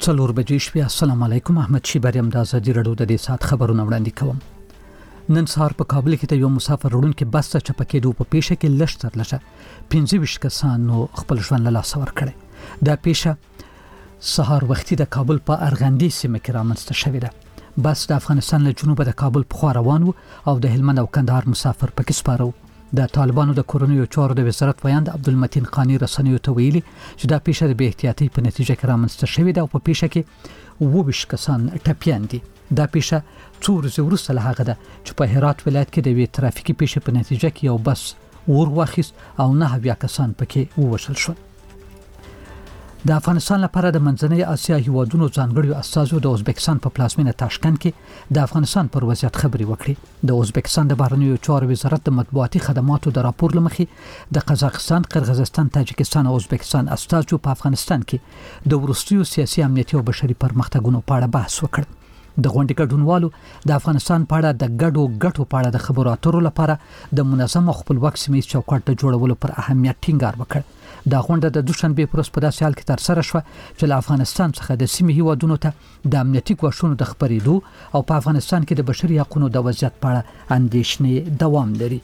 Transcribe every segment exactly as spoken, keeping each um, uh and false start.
څلور بجې شپې. السلام علیکم. احمد شیبریم د ازادي رادیو د دې سات خبرونه وړاندې کوم. نن سهار په کابل کې ته یو مسافر وړونکي بس ته چپکېدو په پیښه کې لږ تر لږه پنځه ویشت کسانو خپل ژوند له لاسه ورکړی. دا پیښه سهار وختي د کابل په ارغندې سیمه کې رامنځته شوې ده. بس د افغانستان له جنوبه د کابل په خوا روان و او د هلمند او کندهار مسافر پکې سپاره و. د طالبانو د کورنیو چارو د وزارت ویاند عبدالمتین قانی رسنیو ته ویلي چې دا پیښه د بې احتیاطۍ په نتیجه کې رامنځته شوې ده او په پیښه کې اووه ویشت کسان ټپیان دي. دا پیښه څو ورځې وروسته له هغه ده چې په هرات ولایت کې د یوې ترافیکي پیښې په نتیجه کې یو بس اور واخیست او نه اویا کسان پکې ووژل شول. د افغانستان لپاره د منځنۍ اسیا هیوادونو ځانګړي استازو د ازبکستان په پلازمینه تاشکند کې د افغانستان پر وضعیت خبري وکړي. د ازبکستان د بهرنیو چارو وزارت د مطبوعاتي خدماتو د راپور لمخې د قزاقستان، قرغیزستان، تاجکستان او ازبکستان استازو په افغانستان کې د وروستیو سیاسي، امنیتي او بشري پرمختګونو په اړه بحث وکړ. د غونډې ګډونوالو د افغانستان په اړه د ګډو ګټو په اړه د خبرو اترو لپاره د منظم او خپلواک سیمه‌ییز چوکاټ د جوړولو پر اهمیت ټینګار وکړ. دا غونډه د دوشنبه پر ورځ په داسې حال کې تر سره شوه چې له افغانستان څخه د سیمې هیوادونو ته د امنیتي ګواښونو د خبرېدو او په افغانستان کې د بشري حقوقو د وضعیت په اړه اندېښنې دوام لري.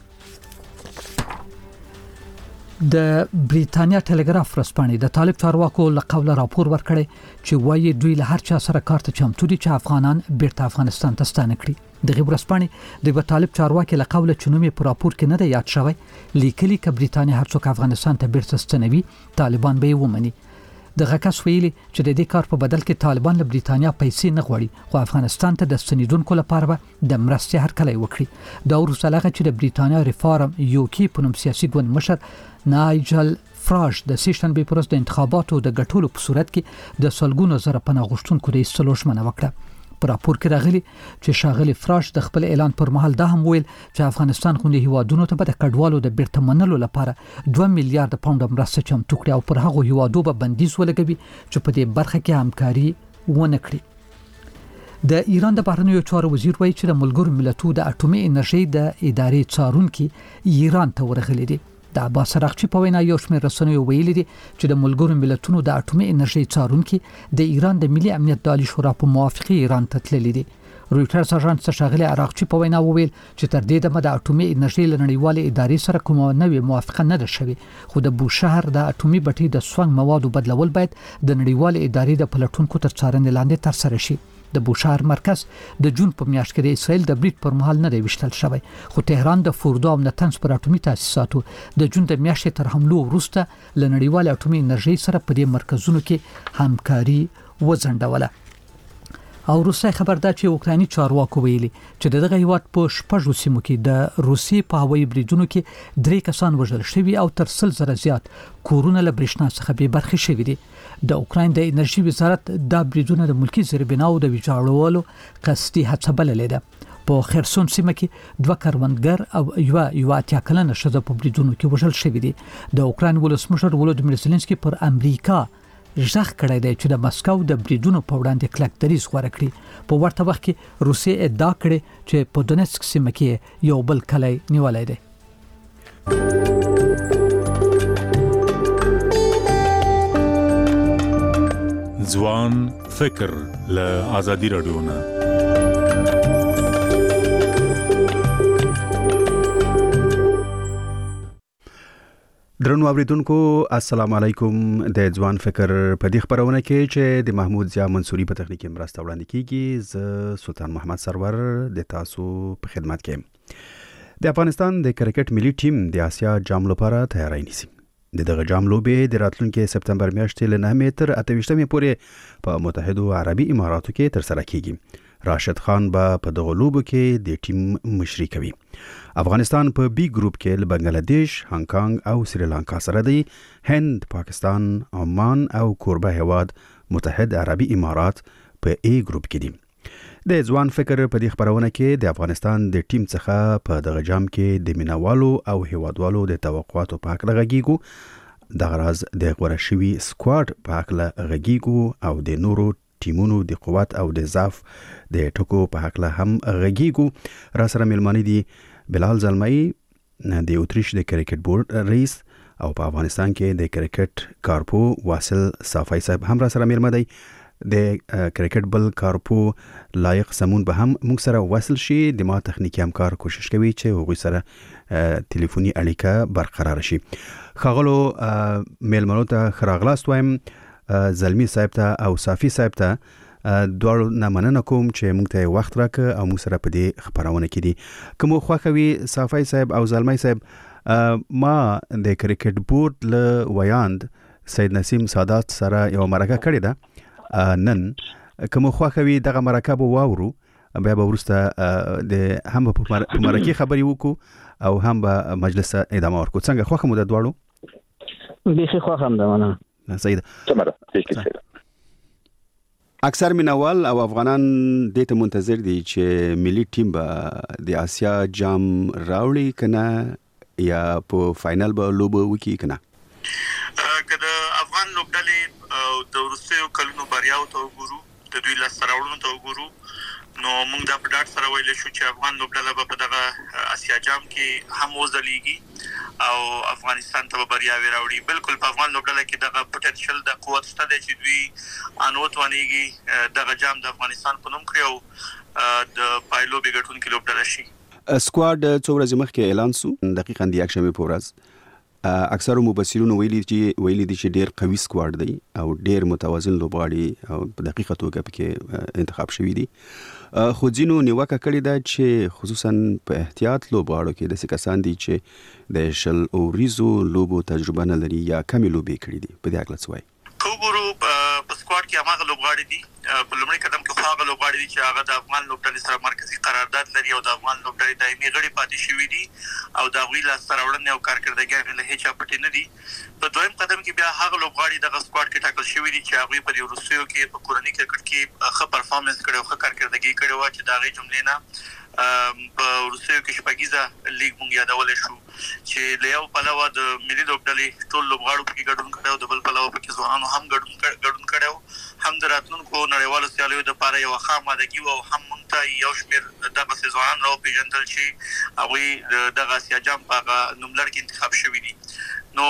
د بریتانیا ټلګراف ورځپاڼې د طالب چارواکو له قوله راپور ورکړی چې وایي دوی له هر چا سره کار ته چمتو دي چې افغانان بیرته افغانستان ته ستانه کړي. دغه ورځپاڼې د یو طالب چارواکي له قوله چې نوم یې په راپور کې نه دی یاد شوی لیکلي چې بریتانیا هر څوک افغانستان ته بیرته ستنوي طالبان به یې ومني. دغه کس ویلي چې د دې کار په بدل کې طالبان له بریتانیا پیسې نه غواړي خو افغانستان ته د ستنیدونکو لپاره به د مرستې هرکلی وکړي. دا وروسته له هغه چې د بریتانیا ریفارم یوکي په نوم سیاسي ګوند مشر نایجل فراش د سه شنبه پر ورځ د انتخاباتو د ګټلو په صورت کې د سلګونو زره پناه غوښتونکو د ایستلو ژمنه وکړه. په راپور کې راغلي چې شاغلي فراش د خپل اعلان پر مهال دا هم ویل چې افغانستان غونډې هیوادونو ته به د کډوالو د بیرته منلو لپاره دوه میلیارډ پاونډ مرسته چمتو کړي او پر هغو هیوادو به بندیز ولګوي چې په دې برخه کې همکاري ونه کړي. د ایران د بهرنیو چارو وزیر وایي چې د ملګرو ملتونو د اټومي انرژي د ادارې څارونکي ایران ته ورغلي دي. د عباس راغچی په وینا یو شمېر رسنیو ویلي دي چې د ملګرو ملتونو د اټومي انرژي څارونکي د ایران د ملي امنیت د عالی شورا په موافقه ایران ته تللي دي. رویټرز اژانس ته شاغلي راغچی په وینا وویل چې تر دې دمه د اټومي انرژي لنړیوالې ادارې سره کومه نوې موافقه نه ده شوې خو د بوشهر د اټومي بټۍ د سونګ موادو بدلول باید د نړیوالې ادارې د پلټونکو تر څارنې لاندې تر سره شي. د بوشهر مرکز د جون په میاشت کې د اسرائیل د بریټ پر مهال نه دی وشتل شوی خو تهران د فوردو او نتنز پر اټومي تاسیساتو د جون د میاشتې تر حملو وروسته لنړیوال اټومي انرژي سره په دې مرکزونو کې همکاري وځنډوله. او روسي خبر دا چې اوکراني چارواکو ویلي چې دغه هیواد په شپږو سیمو کې د روسي په هوایي بریدونو کې درې کسان وژل شوي او تر سل زره زیات کورونه له برېښنا څخه بې برخې شوي دي. د اوکراین د انرژي وزارت دا بریدونه د ملکی زیربناو د ویجاړولو قصدي هڅه بللې ده. په خرسون سیمه کې دوه کروندګر او یو یو اتیا کلنه ښځه په بریدونو کې وژل شوي دي. د اوکراین ولسمشر ولودیمیر زيلنسکي پر امریکا ژغ کړی دی چې د مسکو د بریدونو په وړاندې کلک دریځ غوره کړي. په ورته وخت کې روسیې ادعا کړې چې په دونیتسک سیمه کې یو بل کلی نیولای دی. ځوان فکر له آزادي رادیو نه درنو اوریدونکو السلام علیکم. د ځوان فکر په دې خبرونه کې چې د محمود ضیا منصوري په تخنیکی مرسته وړاندې کیږي ز سلطان محمد سرور د تاسو په خدمت کې. د افغانستان د کرکټ ملي ټیم د آسیا جام لپاره تیاری نیسي. د دغه جام لوبې د راتلونکي سپتمبر میاشتې له نهمې تر اته ویشتمې پورې په متحده عربي اماراتو کې ترسره کیږي. راشد خان به په دغه لوبو کې د ټیم مشري کوي. افغانستان په بی ګروپ کې له بنگلاديش، هانګ کانګ او سریلانکا سره دی. هند، پاکستان، عمان او کوربه هیواد متحده عربي امارات په ای ګروپ کې دي. د ځوان فکر په دې خبرونه کې د افغانستان د ټیم څخه په دغه جام کې د مینوالو او هیوادوالو د توقعاتو په اړه غږیږو. د غراز د غوړه شوی سکواډ په اړه غږیږو او د نورو ټیمونو د قوت او د ضعف د ټکو په اړه هم غږیږو. را سره ملمانه دي بلال زلمي د اوتریش د کرکټ بورډ رئیس او په افغانستان کې د کرکټ کارپو واصل صافی صاحب هم را سره ملمه دی. د کرکټ بل کارپو لایق سمون به هم موږ سره وصل شي. د ما تخنیکی همکار کوشش کوي چې هغوی سره ټلیفوني اړیکه برقرار شي. خاغلو میلمنو ته خراغلاست وایم، زلمی صاحب ته او صافی صاحب ته دوړو نه مننه کوم چې موږ ته وخت راکړ او موږ سره په دې خبرونه کې دي. کوم خوښوي صافی صاحب او زلمی صاحب، ما د کرکټ بورډ له ویاند سید نسیم سادات سره یو مرکه کړې ده نن. کوم خوښوي دغه مرکه به واورو، بیا به وروسته د هم په مرکه خبرې وکړو او هم به مجلس ادامه ورکړو. څنګه خوښه مو د دوړو؟ بیخي خوښه هم ده. مننه سید. څنګه اکثر مینوال او افغانان دې ته منتظر دي چې ملي ټیم به د آسیا جام راوړي کنه یا په فائنل به لوبه وکړي کنه. کله افغان لوبډلې او د روسیو کلونو بریاو ته وګورو، د دوی لاس راوړنو ته وګورو، نو موږ د پډاټ سره ویل شو چې افغان لوبډله به په دغه آسیا جام کې هم وځلېږي او افغانستان ته به بریاوې راوړي. بالکل په افغان لوبډله کې دغه پټنشل د قوت شته دی چې دوی انوت وانیږي دغه جام د افغانستان په نوم کړی او د پایلو بګټونکو لوبډله شي. سکواډ څو ورځې مخکې اعلان سو، دقیقاً د یکشنبه په ورځ. اکثر مبصرون ویلي چې ویلي دي چې ډېر قوي سکواډ دی او ډېر متوازن لوبغاړي او په دقیقه توګه پکې انتخاب شوی دي. خو ځینو نیوکه کړې ده چې خصوصا په احتیاط لوبغاړو کې داسې کسان دي چې د شل اوریزو لوبو تجربه نه لري یا کمې لوبې کړې دي. په دې اړه څه وایي؟ کوګورو په سکواډ کې هغه لوبغاړي دي، په لومړي قدم کې خو هغه لوبغاړي دي چې هغه د افغان لوبډلې سره مرکزی قرارداد لري او د افغان لوبډلې دایمي غړي پاتې شوي دي او د هغوی لاسته راوړنې او کارکردګي له هیچا پټې نه دي. په دویم قدم کې بیا هغه لوبغاړي دغه سکواډ کې ټاکل شوي دي چې هغوی په روسیو کې په کورني کرکټ کې ښه پرفارمنس کړی او ښه کارکردګي کړې وه چې د هغې جملې نه په روسیو کې شپږیزه لیګ مونږ یادولی شو چې له یو پلوه د ملي لوبډلې ټول لوبغاړو پکې ګډون کړی او د بل پلوه پکې ځوانانو هم ګډون کړی او هم د راتلونکو نړیوالو سیالیو دپاره یوه ښه آمادګي وه او هم مونږ ته یو شمېر دغسې ځوانان راوپېژندل چې هغوی دغه آسیا جام په هغه نوملړ کې انتخاب شوي دي. نو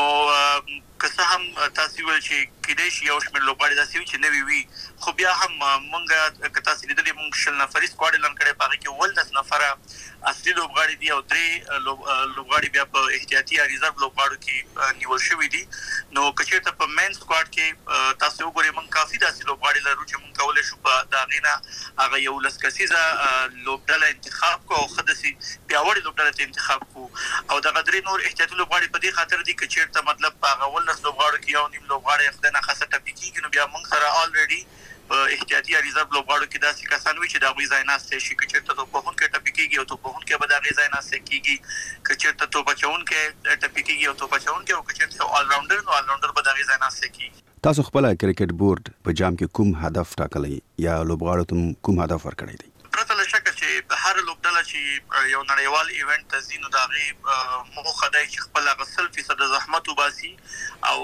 که څه هم تاسو ویل چې کېدای شي یو شمېر لوبغاړي داسې وي چې نوي وي، خو بیا هم مونږ که تاسو لیدلي مونږ شل نفري سکواډ اعلان کړی، په هغې کې اوولس نفره اصلي لوبغاړي دي او درې لوبغاړي بیا په احتیاطي یا ریزرو لوبغاړو کې نیول شوي دي. نو که چېرته په مین سکواډ کې تاسو وګورئ مونږ کافي داسې لوبغاړي لرو چې مونږ کولی شو په د هغې نه هغه یولس کسیزه لوبډله انتخاب کړو او ښه داسې پیاوړې لوبډله ته انتخاب کړو او دغه درې نور احتیاطي لوبغاړي په دې خاطر دي که چېرته مطلب په هغه اوولس لوبغاړو کې یو نیم لوبغاړی خدای ناخواسته ټپي کېږي نو بیا مونږ سره آلریډي په احتیاطي یا ریزرو لوبغاړو کې داسې کسان وي چې د هغوی ځای ناستی شي. که چېرته توپوهونکی ټپي کېږي او توپوهونکی به د هغې ځای ناستی کېږي، که چېرته توپ اچوونکی ټپي کېږي او توپ اچوونکی، او که چېرته یو آلراونډر نو آلراونډر به د هغې ځای ناستی کېږي. تاسو خپله کرکټ بورډ په جام کې کوم هدف ټاکلی یا لوبغاړو ته کوم هدف ورکړی دی؟ پرته له شکه چې هر لوبډله چې یو نړیوال ایونټ ته ځي نو د هغې موخه دی چې خپل هغه سل فیصده زحمت وباسي او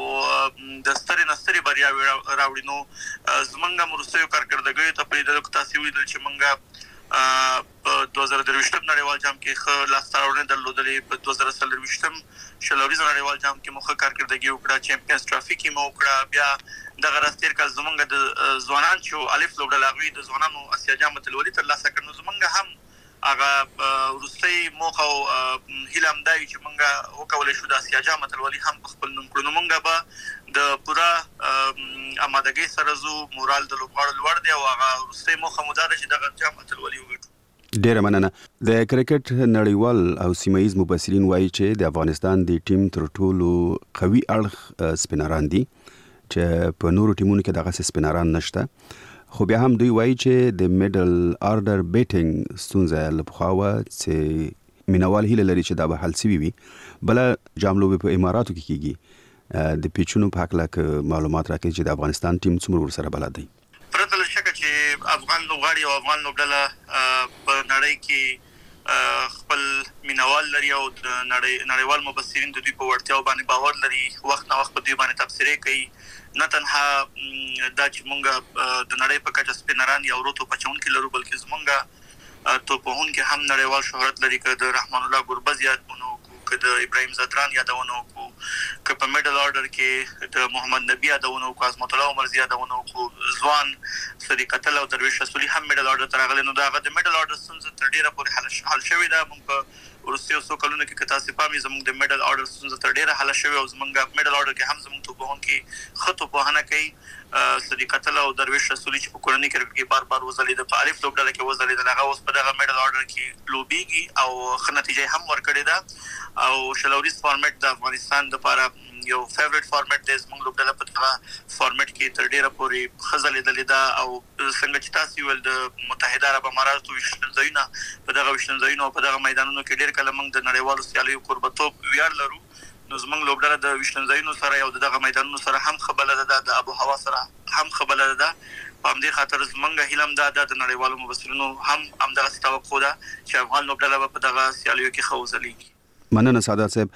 د سترې نه سترې بریاوې راوړي. نو زموږ هم وروستیو کارکردګیو ته په لیدلو کې تاسې ولیدل چې موږ په دوه زره درویشتم نړیوال جام کې ښه لاسته راوړنې درلودلې، په دوه زره څلرویشتم شل اوریزه نړیوال جام کې مو ښه کارکردګي وکړه، چمپیونز ټرافي کې مو وکړه. بیا دغه راز تېر کال زموږ د ځوانان چې الف لوبډله هغوی د ځوانانو آسیا جام اتلولي ترلاسه کړ. نو زموږ هم هغه وروستۍ موخه او هیله همدا وي چې موږ وکولی شو د آسیا جام اتلولي هم په خپل نوم کړو. نو موږ به د پوره آمادګۍ سره ځو، مورال د لوبغاړو لوړ دی او هغه وروستۍ موخه مو دا ده چې دغه جام اتلولي وګټو. ډیره مننه. د کرکټ نړیوال او سیمه ییز مبصرین وایي چې د افغانستان د ټیم تر ټولو قوي اړخ سپینران دي چې په نورو ټیمونو کې دغه سپینران نشته، خو بیا هم دوی وایي چې د میډل آرډر بیټینګ ستونزه له پخوا وه چې مینوال هیله لري چې دا به حل سوي وي. بله جام لوبې په اماراتو کې کیږي، د پیچونو په هکله که معلومات راکړي چې د افغانستان ټیم څومره ورسره بلد دی؟ پرته له شکه چې افغان لوبغاړي او افغان لوبډله په نړۍ کې خپل مینوال لري او د نړیوال مبصرین د دوی په وړتیاو باندې باور لري، وخت نه وخت په دوی باندې تبصرې کوي. نه تنها دا چې مونږ د نړۍ په کچه سپینران یا ورو توپ اچوونکي لرو، بلکې زمونږ توپوهونکي هم نړیوال شهرت لري. که د رحمان الله ګربز یادونه وکړو، که د ابراهیم زدران یادونه وکړو، ک په میډل اورډر کې د محمد نبی ادونه او عظمت الله عمر زیاده ونه خو ځوان صدیق الله او درویش رسولي هم میډل اورډر ترغله نو داغه د میډل اورډر څنګه تر ډیره پورې حل شوی دا موږ ورسته سو کلونه کې کتاسې پامي زموږ د میډل اورډر څنګه تر ډیره حل شوی او زموږ میډل اورډر کې هم زموږ ته په هون کې خطو په هنه کوي صدیق الله او درویش رسولي چې په کورنۍ کرکټ کې بار بار وزلید په الف لوبډله کې وزلید هغه اوس په دغه میډل اورډر کې لوبيږي او ښه نتیجه هم ورکړې ده او شلوريز فارمیټ د افغانستان لپاره یو فیوریټ فارمیټ دی زموږ لوبډله په دغه فارمیټ کې تر ډیره پورې خزلې دلې ده او څنګه چې تاسو ول د متحده عرب اماراتو وشتنځایونه په دغه وشتنځایونو په دغه میدانونو کې ډیر کله موږ د نړیوالو سیالیو قربتوب ویاړ لرو نو زموږ لوبډله د وشتنځایونو سره یو دغه میدانونو سره هم خبره ده د ابو هوا سره هم خبره ده په همدې خاطر زموږ هیلم ده د نړیوالو مبصرینو هم همدغه توقع ده چې افغان لوبډله په دغه سیالیو کې خوځلي. مننه سعادت صاحب.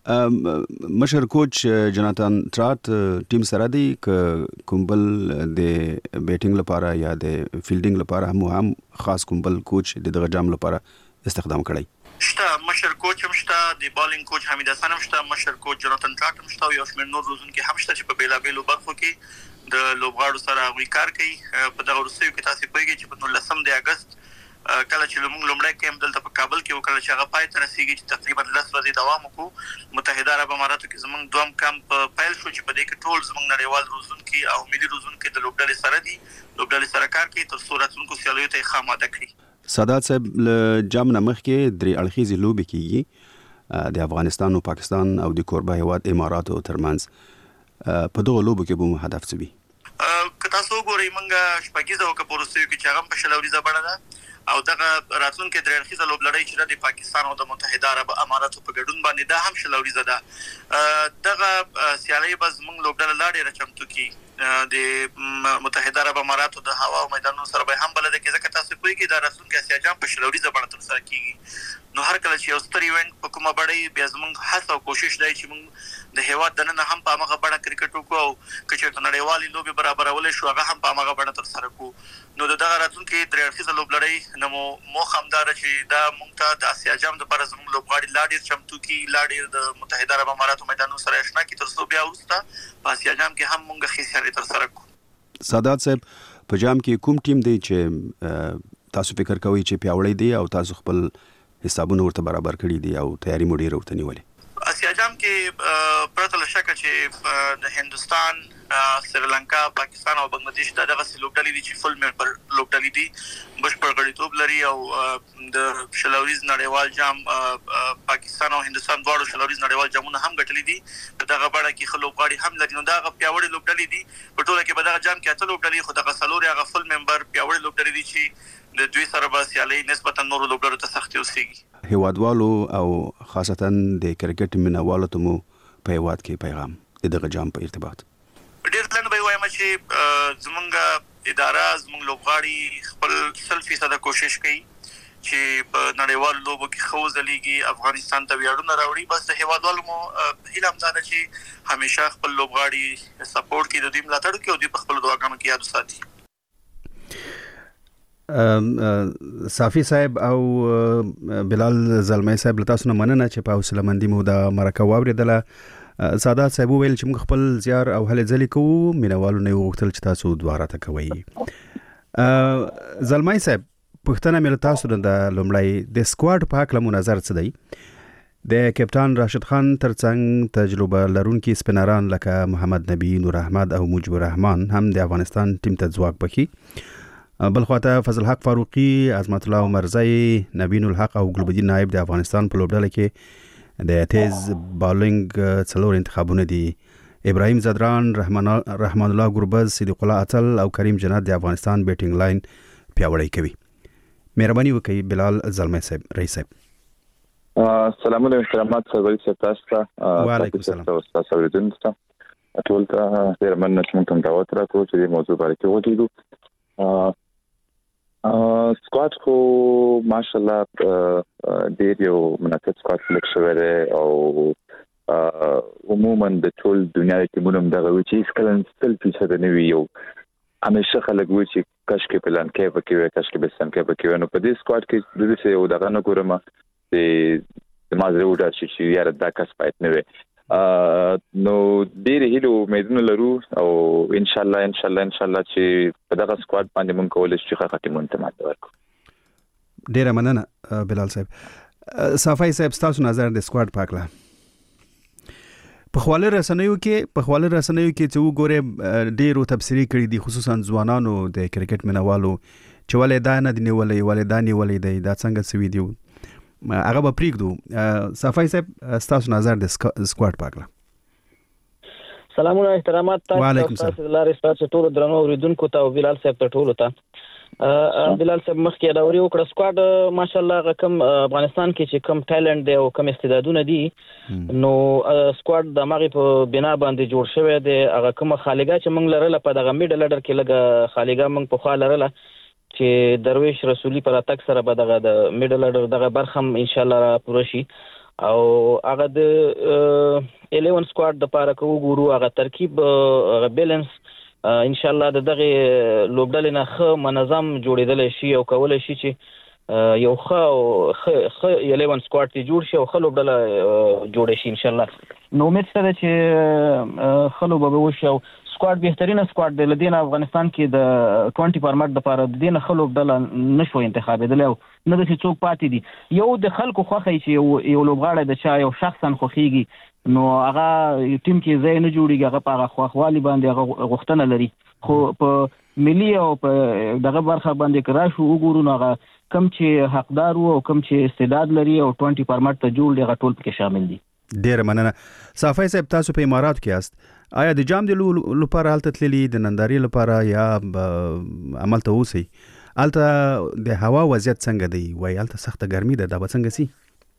مشر کوچ جناتان ټرات ټیم سره دی ک کومبل د بیټینګ لپاره یا د فیلډینګ لپاره هم هم خاص کومبل کوچ د دغه جام لپاره استخدام کړی شته مشر کوچ هم شته د بالینګ کوچ حمید حسن هم شته مشر کوچ جناتان ټرات هم شته یو شمېر نور روزون کې هم شته چې په بیلا بیلو برخو کې د لوبغاړو سره وی کار کوي په دغه ورسېو کې تاسو پوهیږئ چې په نولسم د اگست کله چې موږ لومړی کېم دلته په کابل کې وکړل چې هغه پای ته رسیږي چې تقریبا لس ورځې دوام وکړو متحده عرب اماراتو کې زموږ دوم کمپ پیل شو چې په دې کې ټول زموږ نړیوال روزونکي او ملي روزونکي د لوبډلې سره دي لوبډلې سره کار کوي تر څو راتلونکو سیالیو ته خاماده کړي. سادات صاحب له جام نه مخکې درې اړخیزې لوبې کېږي د افغانستان او پاکستان او د کوربه هیواد اماراتو ترمنځ په دغه لوبو کې به هدف څه وي؟ که تاسو وګورئ موږ شپږیزه وکړو په وروستیو کې چې هغه په شلوریزه بڼه ده او دغه راتلونکي درې اړخیزه لوبلړۍ چې د پاکستان او د متحده عرب اماراتو په ګډون باندې دا هم شلوریزه ده دغه سیالي به زموږ لوبډله لا ډېره چمتو کړي د متحده عرب اماراتو د هوا او میدانونو سره به هم بلد کې ځکه تاسو پوهیږئ دا راتلونکي اسیا جام په شلوریزه بڼه ترسره کیږي نو هر کله چې یو ستر ایونت په کومه بڼه بیا زموږ هڅه او کوشش دی چې موږ د هیواد دننه هم په هغه بڼه کرکټ وکړو او که چېرته نړیوالې لوبې برابرولې شو هغه هم په هغه بڼه ترسره کړو نو دغه راتلونکي درې اړخیزه لوبلړۍ نه مو موخه همدا ده چې دا موږ ته د اسیا جام دپاره زموږ لوبغاړي لا ډېر چمتو کړي لا ډېر د متحده عرب اماراتو میدانونو سره اشنا کړي تر څو بیا وروسته په اسیا جام کې هم موږ ښې سیالۍ ترسره کړو. سادات صاحب په جام کې کوم ټیم دی چې تاسو فکر کوئ چې پیاوړی دی او تاسو خپل حسابونه ورته برابر کړي دي او تیاری مو ډېره ورته نیولې؟ اسیا جام کې پرته له شکه چې د هندوستان سریلانکا پاکستان او بنگلاديش دا دغه لوبډلې دي چې فل ممبر لوبډلې دي بشپړ غړیتوب لري او د شلوریز نړیوال جام پاکستان او هندوستان دواړو شلوریز نړیوال جامونه هم ګټلې دي دغه بڼه کې خلک غواړي هم لري نو دا پیاوړي لوبډلې دي په ټوله کې به دغه جام کې اته لوبډلې خو دغه څلور هغه فل ممبر پیاوړي لوبډلې دي چې د دوی سره به سیالي نسبتا نورو لوبډلو ته سختي اوسېږي. هیوادوالو او خاصتا د کرکټ مینوالو ته مو په هیواد کې پیغام د دغه جام په ارتباط؟ ډېر پلان به وایم چې زمونږ اداره زمونږ لوبغاړي خپل سل فیصده کوشش کوي چې په نړیوالو لوبو کې ښه وځلیږي افغانستان ته ویاړونه راوړي بس د هیوادوالو مو هیله همدا ده چې همیشه خپل لوبغاړي سپورټ کړي د دوی ملاتړ وکړي او دوی په خپلو دعاګانو کې یاد وساتي. صافي صاحب او بلال زلمی صاحب له تاسو نه مننه چې په حوصله مندي مو دا مرکه واورېدله. سادات صاحب وویل چې موږ خپل زیار او هلې ځلې کوو مینوالو نه وغوښتل چې تاسو دوه راته کوئ. زلمی صاحب پوښتنه مې له تاسو نه ده لومړی د سکواډ په هکله مو نظر څه دی؟ د کپټان راشد خان ترڅنګ تجربه لرونکي سپینران لکه محمد نبی نور احمد او مجيب الرحمن هم د افغانستان ټیم ته ځواک بخي بل خواته فضل حق فاروقي عظمت الله عمرزی نبین الحق او ګلبدین نائب د افغانستان په لوبډله کې د تیز بالینګ څلور انتخابونه دي ابراهیم زدران رحمان رحمان الله ګربز صدیق الله اتل او کریم جنات د افغانستان بیټینګ لاین پیاوړی کوي. مهرباني وکړئ بلال زلمی صاحب رئیس صاحب. السلام علیکم احترامات سروري صاحب تاسو ته وعلیکم السلام تاسو اوریدونکو ته ټول ته ډیر مننه چې موږ ته دعوت راکړو چې د موضوع باندې وغږیږو. سکواډ خو ماشاءالله ډیر یو مناسب سکواډ سلیکټ شوی دی او عموما د ټول دنیا کې مونږ دغه وی چې سکلن ستل فیصد نه وی یو همیشه خلک وی چې کاش کې پلان کې وکوي کاش کې بسن کې وکوي نو په دې سکواډ کې د دې یو دغه نه ګورم د مازره وډا چې یاره دا کس پات نه وي نو ډېر هیلو امیدونه لرو او ان شاء الله ان شاء الله ان شاء الله چې په دغه سکواډ باندې مونږ کولای شو چې خاطر مونږ ته ماته ورکړو. ډېر مننه بلال صاحب. صافي صاحب تاسو نظر د سکواډ پاکله په خواله رسنیو کې په خواله رسنیو کې چې وګوره ډیرو تفسیری کړي دي خصوصا ځوانانو د کرکټ مینوالو چې ولې دا نه دی نیولې ولې دا نیولې دی دا څنګه سوي دی هغه به پریږدو. صافي صاحب تاسو نظر د سکواډ پاکله. سلامونه احترامات تاسو لارې تاسو ټول درنو اوریدونکو ته او بلال صاحب ته ټول ته بلال صاحب مخکې دا وری وکړه سکواډ ماشاءالله کم افغانستان کې چې کم ټالنت دی او کم استعدادونه دي نو سکواډ د مغرب په بنا باندې جوړ شوی دی. هغه کوم خالګا چې موږ لرله په دغه میډل لډر کې لګه خالګا موږ په خوا لرله چې درویش رسولي پر اتک سره به دغه د میډل لډر دغه برخم ان شاء الله را پوره شي او هغه د الیون سکواډ د پاره کو ګورو هغه ترکیب هغه بیلانس ان شاء الله د دغه لوبډل نه خه منظم جوړیدل شي او کولای شي چې یو خه خه الیون سکواډ ته جوړ شي او خه لوبډل جوړ شي ان شاء الله. نو امید سره چې خلو به وشي او سکواډ بهترینه سکواډ د لدین افغانستان کې د بیس فارمټ د لپاره د دینه خلو لوبډل نشو انتخابېدل او نه د څوک پاتې دي یو د خلکو خوخی چې یو لوبغاړی د چا یو شخصا خوخیږي نو هغه ټیم کې ځای نه جوړیږي هغه په خوخوالي باندې هغه غوښتنه لري خو په ملي او په دغه برخه باندې کراشو وګورو نو هغه کم چې حقدار او کم چې استعداد لري او بیس فارمټ ته جوړ دی هغه ټول پکې شامل دي. ډیر مننه. صافي صاحب تاسو په امارات کې یاست آیا د جام د لپاره حالت تللی د ننداري لپاره یا عمل ته اوسئ الته د هوا وضعیت څنګه دی وای الته سخته ګرمي ده دا به څنګه سي؟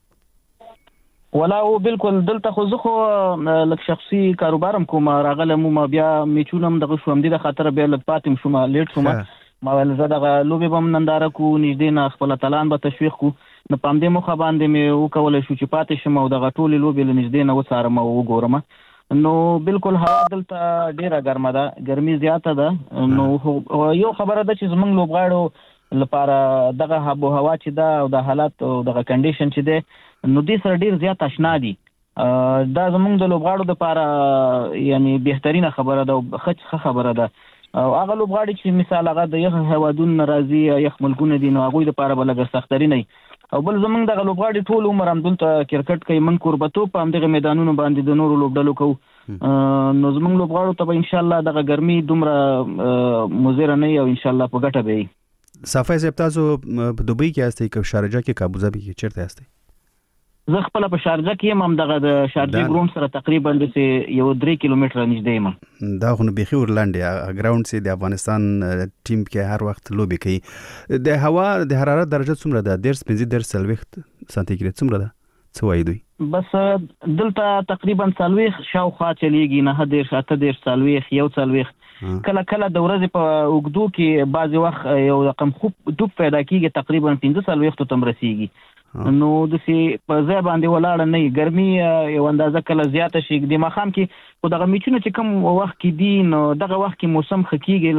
ولا او بالکل دلته خو زه خو لک شخصي کاروبارم کوم راغلم ما بیا میچونم دغه شوم دي د خاطر بیا لک پاتم شوم لیټ شوم ما ول زه دغه لوبي بم ننداره کو نږدې نه خپل تلان به تشویق کو نو پام دې مخه باندې مې وکول شو چې پاتې شم او دغه ټولي لوبي نږدې نه وسارم او وګورم نو بالکل هوا دلته ډیره ګرمه ده ګرمي زیاته ده نو یو خبره ده چې زمونږ لوبغاړو لپاره دغه هوا هوا چې ده او د حالات او دغه کنډیشن چې ده نو دې سره ډیر زیات آشنا دي دا زمونږ د لوبغاړو لپاره یعنی بهترینه خبره ده او ښه خبره ده او هغه لوبغاړي چې مثال هغه د یخ هوادون ناراضي یخ ملکونه دي نو هغه لپاره بل لګر سختري نه او بل زمونږ دغه لوبغاړي ټول عمر هم دلته کرکټ کوي من قربتو په همدغه میدانونو باندې د نورو لوبډلو کو نو زمونږ لوبغاړو ته ان شاء الله دغه ګرمي دومره مزره نه او ان شاء الله په ګټه به. صافي صاحب تاسو په دوبۍ کې یاستئ که شارجه کې که ابوظبي کې چیرته یاستئ؟ زه خپل په شارجه کې یم هم دغه د شارجه ګراوند سره تقریبا د یو درې کیلومتره نږدې یم. دا خو نه بيخي ورلاندې ګراوند سي د افغانستان ټیم کې هر وخت لوبي کوي. د هوا د حرارت درجه څومره ده؟ ډیر سپینځي ډیر سلويخت سانتیګریډ څومره ده؟ څه وایي دوی؟ بس دلته تقریبا سلويخ شاوخوا چلیږي نه ډیر شاته ډیر سلويخ یو سلويخ کله کله د ورځې په اوګدو کې بعضی وخت یو رقم خوب ډوب پیدا کیږي تقریبا پنځه سلويخت ته مرسيږي نو د سي په ځای باندې ولاړ نه ګرمي یو اندازه کله زیاته شي د مخام کې خو دغه میچونه چې کوم وخت کې دي نو دغه وخت کې موسم خکېږي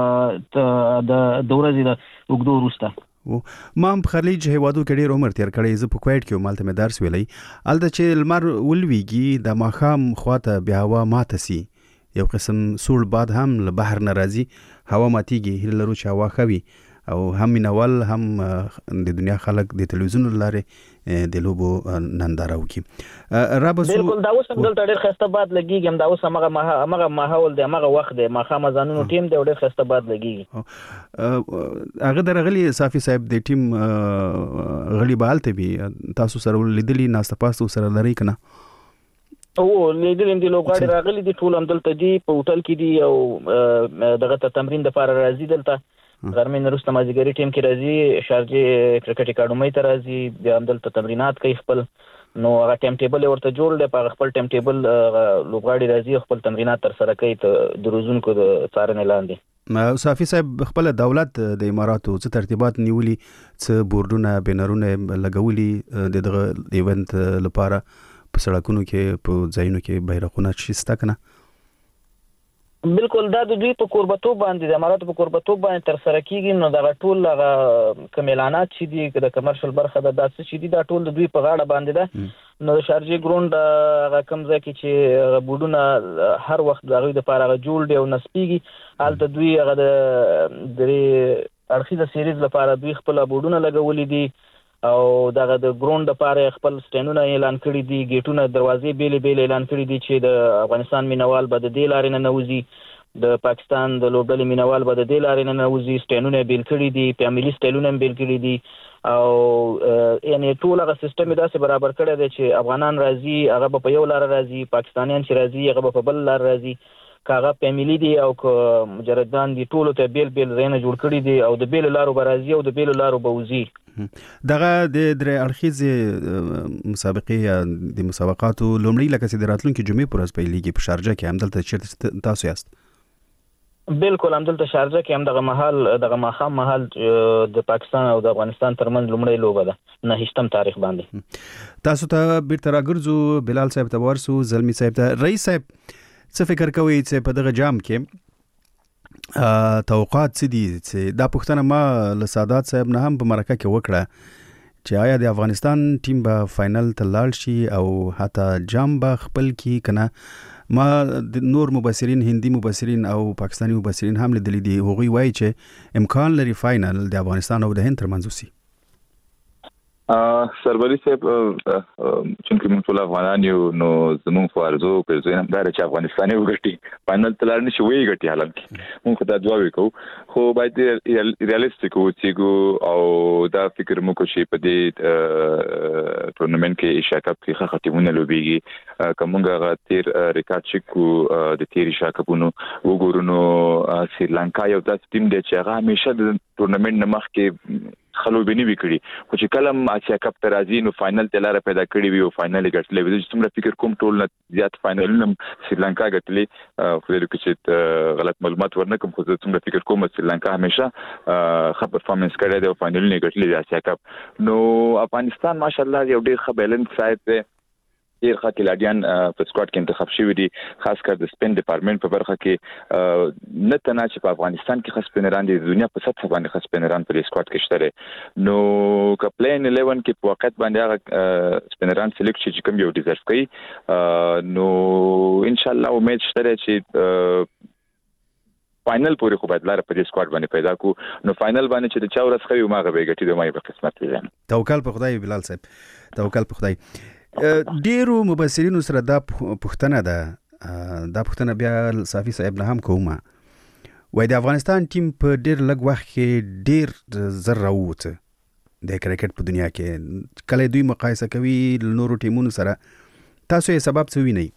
لو د دورځي د وګدو وروسته ما په خلیج هیوادو کې ډېر عمر تیر کړی زه په کویت کې مالته مې درس ویلی الته چې المر ولويږي د مخام خواته بیا هوا ماته سي یو قسم سول باد هم له بحر ناراضي هوا ماتيږي هله لرو چې هوا خوي او هم منول هم د دنیا خلک د تلویزیون لاره د لوبو ننداره وکي رابسو بالکل دا اوس هم دلته ډېر خسته باد لګیږي هم دا اوس هغه هغه ماحول دی هغه وخت دی ماخه مزانونو ټیم دی ډېر خسته باد لګیږي هغه درغلی صافي صاحب د ټیم غلی بالته بي تاسو سره لیدلی ناسته پاسو سره لري کنه او لیدلم دی لوګاډي راغلي دي ټول هم دلته دي په هوټل کې دي او دغه تمرین د لپاره راځي دلته غرمه نرسته مازیګری ټیم کې راځي شارجه کرکټ اکیډمي ته راځي د همدلته تمرینات کوي خپل نو هغه ټیم ټیبل ورته جوړ دی په خپل ټیم ټیبل لوګاډي راځي خپل تمرینات تر سره کوي ته د روزونکو د څارنې لاندې. صافي صاحب خپل دولت د اماراتو څه ترتیبات نیولي څه بورډونه بنرونه لګولي دغه ایونت لپاره په سړکونو کې په ځایونو کې بیرغونه شته کنه؟ بالکل دا د دوی په قربتوب باندې د اماراتو په قربتوب باندې تر سره کیږي نو دا ټول هغه کمیلانات چې دي د کمرشل برخه د داسې چې دي دا ټول د دوی په غاړه باندې ده نو د شارجې ګروند هغه کوم ځای کې چې بوډونه هر وخت د هغوی دپاره هغه جوړ دی او نصبېږي هلته دوی هغه د درې اړخیزه سیریز لپاره دوی خپل بوډونه لګولي دي او دغه د ګروند لپاره خپل سټینونه اعلان کړي دي، ګیټونه دروازې بیلې بیلې اعلان کړي دي چې د افغانستان مینوال به د دې لارې نه نوځي، د پاکستان د لوبډلې مینوال به د دې لارې نه نوځي، سټینونه بیل کړي دي، فیملی سټایلونه بیل کړي دي او یعنی ټول هغه سیستم داسې برابر کړی دی چې افغانان راځي هغه به په یو لار راځي، پاکستانیان چې راځي هغه به په بل لار راځي، که هغه فیملی دي او که مجردان دي ټولو ته بیل بیل ځایونه جوړ کړي دي او د بیلو لارو به راځي او د بیلو لارو به وځي. دغه د درې اړخیزې مسابقې یا د مسابقاتو لومړی لکه چې د راتلونکي جمعې پر ورځ پیلېږي په شارجه کې، همدلته چېرته تاسو یاست؟ بالکل همدلته شارجه کې هم دغه مهال دغه ماښام مهال د پاکستان او د افغانستان ترمنځ لومړی لوبه ده نهشتم تاریخ باندې. تاسو ته بیرته راګرځو، بلال صاحب ته ورسو، زلمی صاحب ته. رئیس صاحب څه فکر کوئ چې په دغه جام کې توقعات څه دي؟ چې دا پوښتنه ما له سادات صاحب نه هم په مرکه کې وکړه چې آیا د افغانستان ټیم به فاینل ته لاړ شي او حتی جام به خپل کی کنه. ما د نور مبصرین، هندي مبصرین او پاکستانی مبصرین هم لیدلي دي، هغوی وایي چې امکان لري فاینل د افغانستان او د هند ترمنځ وشي. سربري صاحب چې موږ ټول افغانان یو نو زموږ فرضو په ځای هم دا چې افغانستان یو ګټي فاینل ته لاړ نشي وی ګټي، حالانکه موږ دا دعا وکړو خو باید ریالیستیک اوسېږو او دا فکر مو کو چې په دې ټورنمنت کې ایشیا کپ کې ختمونه لوبيږي کومه تیر ریکارډ چې د تیر ایشیا کپونو وګورونو سریلانکا یو داسې ټیم دی چې هغه همیشه د ټورنمنت نه مخکې خلو بنی وکړي خو چې کلم آسیا کپ ته راځي نو فاینل ته لاره پیدا کړی وي او فاینل ګټلې وي. چې څومره فکر کوم ټول نه زیات فاینلونه سریلانکا ګټلې، خو د چې غلط معلومات ورنکم خو څومره فکر کوم سریلانکا همیشه ښه پرفارمنس کړی دی او فاینلونه ګټلې د آسیا کپ. نو افغانستان ماشاءالله یو ډېر ښه بیلنس سایډ دی، ډیر ښه کلاډیان په سکواډ کې انتخاب شوی دي، خاص کر د سپین ډپارټمنټ په برخه کې نه تنه چې په افغانستان کې خاص سپینران دي، دنیا په سطح باندې خاص سپینران په سکواډ کې شته. نو کپلین الیون کې په وخت باندې هغه سپینران سلیکټ چې کوم یو ډیزرف کوي، نو ان شاء الله امید شته چې فاینل پورې خو باید لاره په دې سکواډ باندې پیدا کو. نو فاینل باندې چې د چا ورځ خوي ما غوي ګټي د مای په قسمت دی. توکل په خدای بلال صاحب، توکل په خدای. ډیرو مبصرینو سره دا پوښتنه ده، دا پوښتنه بیا صافي صاحب نه هم کومه، وای د افغانستان ټیم په ډیر لږ وخت کې ډیر زر راووته د کرکټ په دنیا کې، کله دوی مقایسه کوي له نورو ټیمونو سره، تاسو یې سبب څه وینئ؟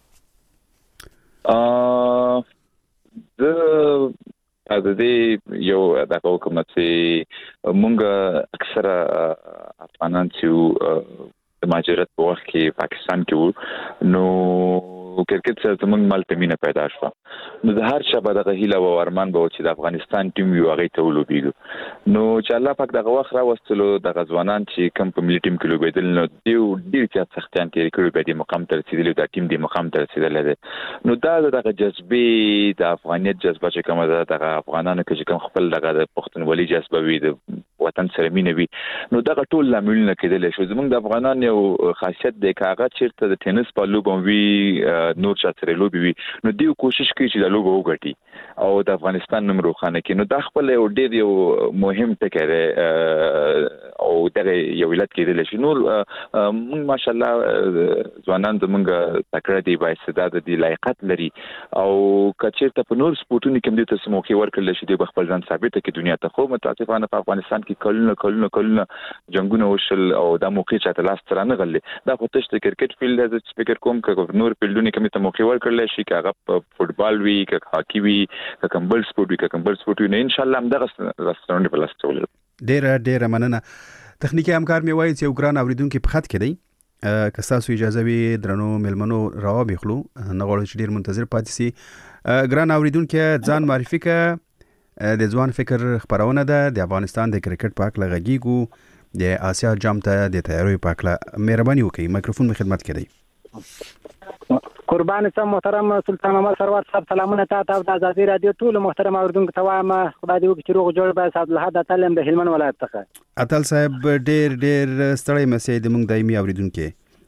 زه د دې یو دغه کوم چې مونږ اکثره افغانان چې د مهاجرت په وخت کې پاکستان کې وو، نو کرکټ سره زموږ مالته مینه پیدا شوه. نو د هر چا به دغه هیله او ارمان به چې د افغانستان ټیم یو هغه ته ولوبېږي. نو چې الله پاک دغه وخت راوستلو دغه ځوانان چې کوم په ملي ټیم کې لوبېدل نو دیو ډیر چې سختیان تیر کړي به د مقام ته رسیدلی، دا ټیم د مقام ته رسیدلی دی. نو دا دغه جذبې د افغانیت جذبه چې کومه ده دغه افغانانو کې چې کوم خپل دغه د پښتونولي جذبه وي، د وطن سره مینه وي، نو دغه ټول لاملونه کېدلی شو. زموږ د افغانان یو خاصیت دی که هغه چېرته د ټینس په لوبه وي نور چا سره لوبي وي نو دیو کوشش کوي چې د لوبه وګټي او د افغانستان نوم روښانه کړي. نو دا خپل یو ډېر یو مهم ټکی دی او دغه یو علت کېدلی شي. نور موږ ماشاءالله ځوانان زموږ تکړه دي، بااستعداده دي، لایقت لري او که چېرته په نور سپورټونو کې هم دې ته څه موقع ورکړلی شي دوی به خپل ځان ثابته کړي دنیا ته. خو متاسفانه په افغانستان کې کلونه کلونه کلونه جنګونه وشل او دا موقع چاته لاس ته رانغلې. دا خو تش د کرکټ فیلډ زه فکر کوم که نور فیلډونه کې مې ته موقع ورکړلی شي، که هغه په فوټبال وي، که هاکي وي، که کوم بل سپورټ وي، که کوم بل سپورټ وي، نو انشاءالله همدغه رستورانټ په لاس ته ولرو. ډېره ډېره مننه. تخنیکي همکار مې وایي چې یو ګران اورېدونکي په خط کې دی، که ستاسو اجازه وي درنو مېلمنو راوبېخلو، نه غواړو چې ډېر منتظر پاتې سي. ګران اورېدونکي ځان معرفي کړه، د ځوان فکر خپرونه ده، د افغانستان د کرکټ په هکله غږیږو، د آسیا جام ته د تیاریو په هکله. مهرباني وکړئ، مایکروفون مې خدمت کې دی. قربان سم محترم سلطان محمد سرور صاحب، سلامونه تاسو او د آزادي رادیو ټول محترم اوریدونکو ته وایم. خدای دې وکړي چې روغ جوړ به صاحب له حد تلم د هلمند ولایت څخه. اتل صاحب ډېر ډېر ستړی مسئ د موږ دایمي اوریدونکو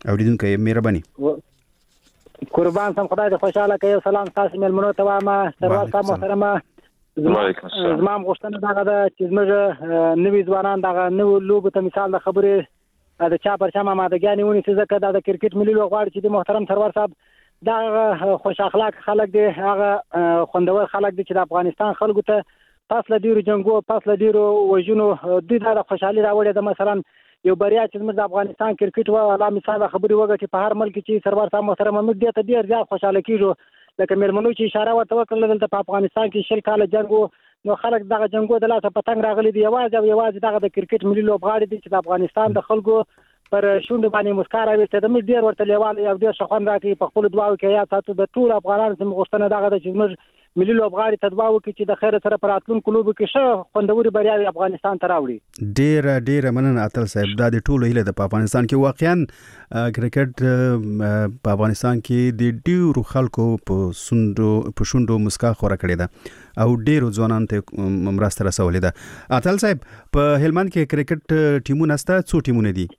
اوریدونکو مهرباني قربان سم خدای دې خوشاله کوي. سلام تاسو ملمنو ته وایم. سروار صاحب محترمه وعلیکم السلام. زما غوښتنه دغه ده چې زموږ نوي ځوانان دغه نو لوبو ته مثال د خبرې د چا پر چا مادهګانې ونیسي، ځکه دا د کرکټ ملي لوبغاړي چې د محترم سروار صاحب دا خوش اخلاق خلک دي، هغه خوندور خلک دي چې د افغانستان خلکو ته پاس له ډیرو جنگو پاس له ډیرو وژنو دوی دا خوشحالي راوړي ده. مثلا یو بریا چې زموږ د افغانستان کرکټ و الله مثال خبرې وګټي په هر ملک چې سروار صاحب محترم موږ دې ته ډیر زیات خوشاله کیږو. لکه مېرمنو چې اشاره ورته وکړه دلته په افغانستان کې شل کاله جنگ نو خلک دغه جنگو د لاسه پتنګ راغلي دي، یوازې او یوازې دغه د کرکټ ملي لوبغاړي دي چې د افغانستان د خلکو پر شونډو باندې مسکا راوستې ده. موږ ډیر ورته لیوال یو ډیر شخوند راکړي په خپل دعاو کې یا تاسو د ټول افغانانو سم غوښتنه دغه د چې موږ ملي لوبغاړي ته دعا وکړي چې د خیر سره پر راتلونکو لوبو کې ښه خوندوري بریاوې افغانستان ته راوړي. ډیر ډیر مننه اتل صاحب. دا د ټولو هیله ده په افغانستان کې. واقعا کرکټ په افغانستان کې د ډیرو خلکو په سندو په شوندو مسکا خوره کړې ده او ډیرو ځوانان ته مرسته رسولې ده. اتل صاحب په هلمند کې کرکټ ټیمونه ستا څو ټیمونه دي؟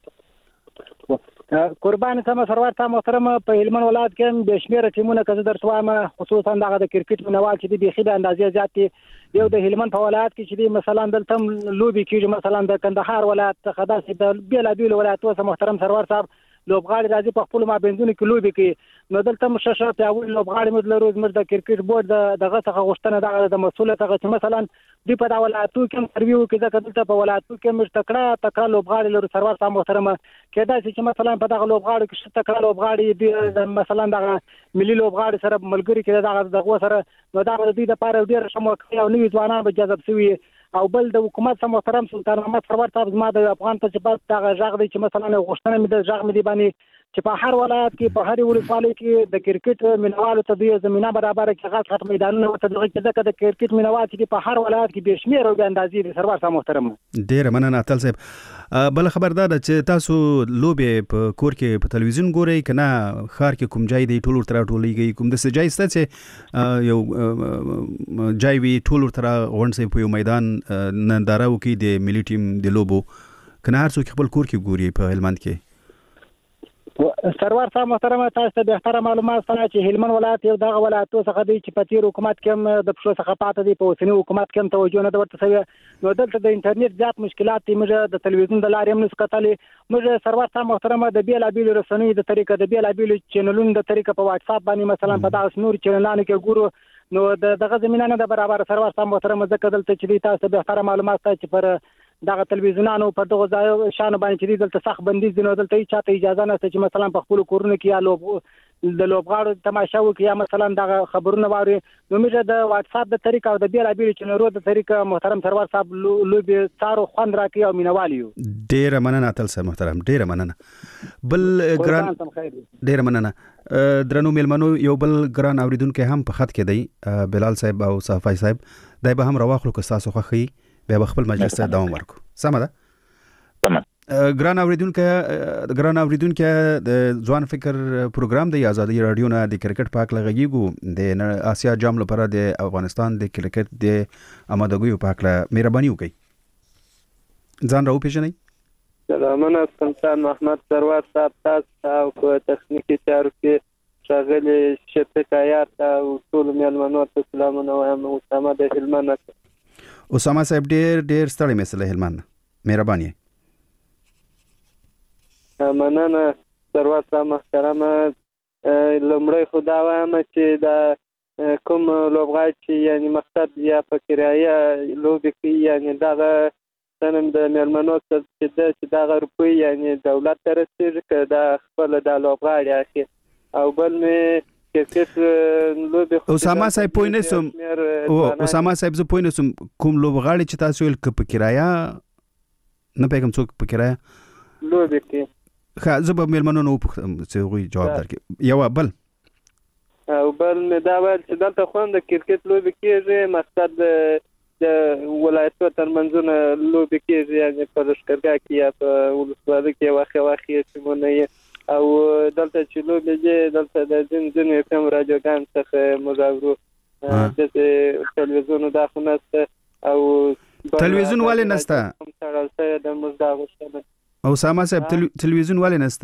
قربان سم سروار صاحب محترم په هلمند ولایت کې به شمېر ټیمونه کزه درته وایم، خصوصا دغه د کرکټ مینوال چې د بيخي د اندازې زیات دي. یو د هلمند په ولایت کې چې مثلا دلته لوبي کېږي، مثلا د کندهار ولایت څخه داسې د بیلابیل ولایتونو څخه محترم سروار صاحب لوبغاړي راځي په خپل مابينځونو کې لوبي کوي. نو دلته مششه پیاوړي لوبغاړي موږ لرو. زموږ د کرکټ بورډ دغه څخه غوښتنه دغه د مسؤلیت څخه چې مثلا دوی په دا ولایتو کې انټرویو کې ځکه دلته په ولایتو کې موږ تکړه تکړه لوبغاړي لرو سروار صاحب محترمه. کېدای شي چې مثلا په دغه لوبغاړي کې تکړه لوبغاړي د مثلا دغه ملي لوبغاړي سره ملګری کې دغه دغه سره نو دا د دې لپاره ډېر شموکه او نوي ځوانان به جذب شوي. او بل د حکومت سم محترم سلطان محمد سروار صاحب زما د افغان ته چې بس دغه ژغ دی چې مثلا غوښتنه مې د ژغ مې دی باندې چې په هر ولایت کې په هر ولسوالۍ کې د کرکټ مینوالو ته د زمينه برابر کې غاټ غاټ میدانونه ورته دغه کې ځکه د کرکټ مینوال چې په هر ولایت کې به شمیر او د اندازې د سروار صاحب محترم. ډیر مننه اتل صاحب. بل خبردار چې تاسو لوبې په کور کې په تلویزیون ګورئ کنه خار کې کوم ځای دی ټول تر ټولېږي کوم د سجای ست چې یو ځای وی ټول تر غونډه په یو میدان ننداره وکي د ملي ټیم د لوبو کنه هر څوک خپل کور کې ګوري په هلمند کې. سروار صاحب محترم تاسو ته به احترام معلومات سره چې هلمند ولایت یو دغه ولایتو څخه دی چې په تیر حکومت کې د پښو څخه پاتې دی، په اوسنی حکومت کې توجه نه ورته شوی. نو دلته د انټرنیټ زیات مشکلات دي، موږ د تلویزیون د لارې هم نس کتلې. موږ سروار صاحب محترم د بیل بیل رسنۍ د طریقې د بیل بیل چینلونو د طریقې په واتس اپ باندې مثلا په دغه نور چینلانو کې ګورو. نو دغه زمينه نه د برابر سروار صاحب محترم ځکه دلته چې تاسو به احترام معلومات ته چې پر دغه تلویزیونانو په دغه ځای شان باندې چې دلته سخت بندیز دي. نو دلته چاته اجازه نشته چې مثلا په خپل کورونه کې یا لوب د لوبغاړو تماشا وکړي یا مثلا دغه خبرونه واري. نو موږ د واتس اپ د طریقې او د بیل بیل چینلونو د طریقې محترم سروار صاحب لوبي تارو خوند راکړي او مینوالیو. ډیر مننه اتل صاحب محترم، ډیر مننه. بل ګران ډیر مننه درنو ملمنو. یو بل ګران اوریدونکو هم په خط کې دی بلال صاحب او صافی صاحب. دای به هم رواخلو که تاسو خوخي بیا خپل مجلس ته دوام ورکو. سمه ده؟ تمام. ګران اوریدونکو ګران اوریدونکو د ځوان فکر پروګرام د آزادي رادیو نه د کرکټ پاک لغږیږو د آسیا جام لپاره د افغانستان د کرکټ د آمادګیو پاک له مهرباني وکړي. ځان راو پیژنئ. سلامونه سلطان محمد سروار صاحب تاسو او په تخنیکی چارو کې شاغلي شفقایات او ټول مېلمنو ته سلامونه وایم. اسامه د هلمند. اسامه صاحب ډیر ډیر ستړی مسله هلمند، مهرباني. مننه سروار صاحب محترم. لمړی خدا وایم چې دا کوم لوبغاړي چې یعنی مقصد یا فکرایه لوبي کوي یعنی دغه سنم د مېلمنو ته چې دغه روپۍ یعنی دولت ته رسېږي که دا خپل د لوبغاړي اخی. او بل مې اسامه صاحب پوه نه سم او اسامه صاحب زه پوه نه سم کوم لوبغاړي چې تاسو ویل ک په کرایه نه پیغام څوک په کرایه لوبي کې ښه زه به مېلمنو نو چې غوي جواب درکې. یو بل او بل مې دا ویل چې دلته خوند د کرکټ لوبي کېږي، مقصد د ولایتو ترمنځونه لوبي کېږي یعنی په لښکرګاه کې یا په ولسوالۍ کې واخې واخې ټیمونه او دلته چې لوبې دي دلته د ځین ځین اف ام رادیوګان څخه مجاورو د تلویزیون دا خو نسته او تلویزیون ولې نسته؟ د مزدا غوښتنه او اسامه صاحب تلویزیون ولې نسته؟